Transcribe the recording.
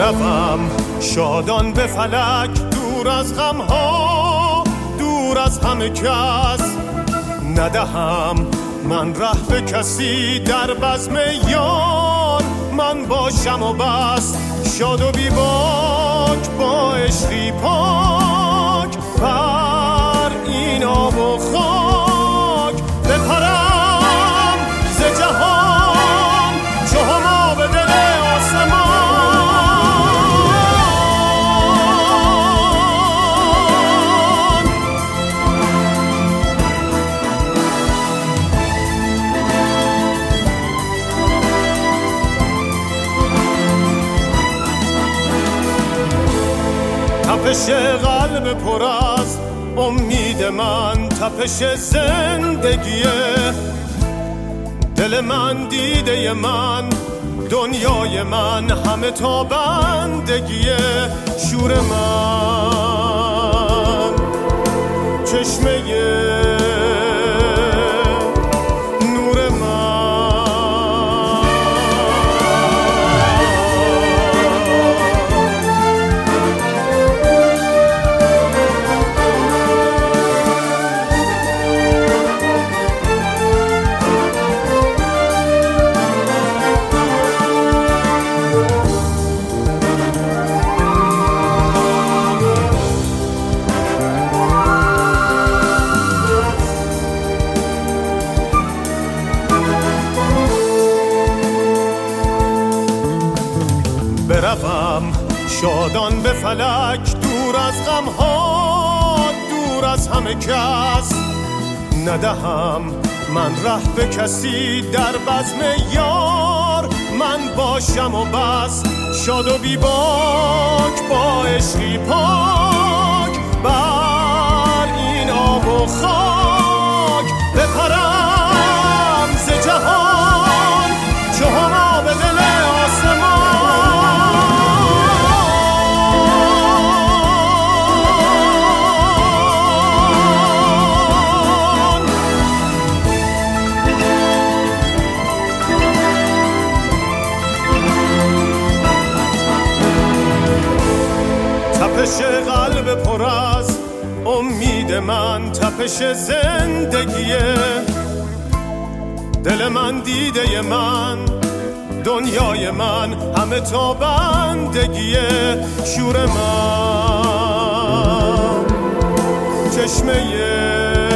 بروم شادان به فلک، دور از غمها، دور از همه کس. ندهم من ره به کسی، در بزم یار من باشم و بس. شاد و بی باک با عشقی پاک، بر این آب و خاک بپرم ز جهان چو هما به دل آسمان. تپش قلب پر از امید من، تپش زندگیه. دل من دیده من، دنیای من، همه تا بندگیه. شور من چشمه نور من. بروم شادان به فلک، دور از غمها، دور از همه کس. ندهم من ره به کسی، در بزم یار من باشم و بس. شاد و بی باک با عشقی پاک، بر این آب و خاک بپرم ز جهان چو هما به دل آسمان. تپش قلب پر از امید من، تپش زندگیه. دل من دیده من، دنیای من، همه تا بندگیه. شور من چشمه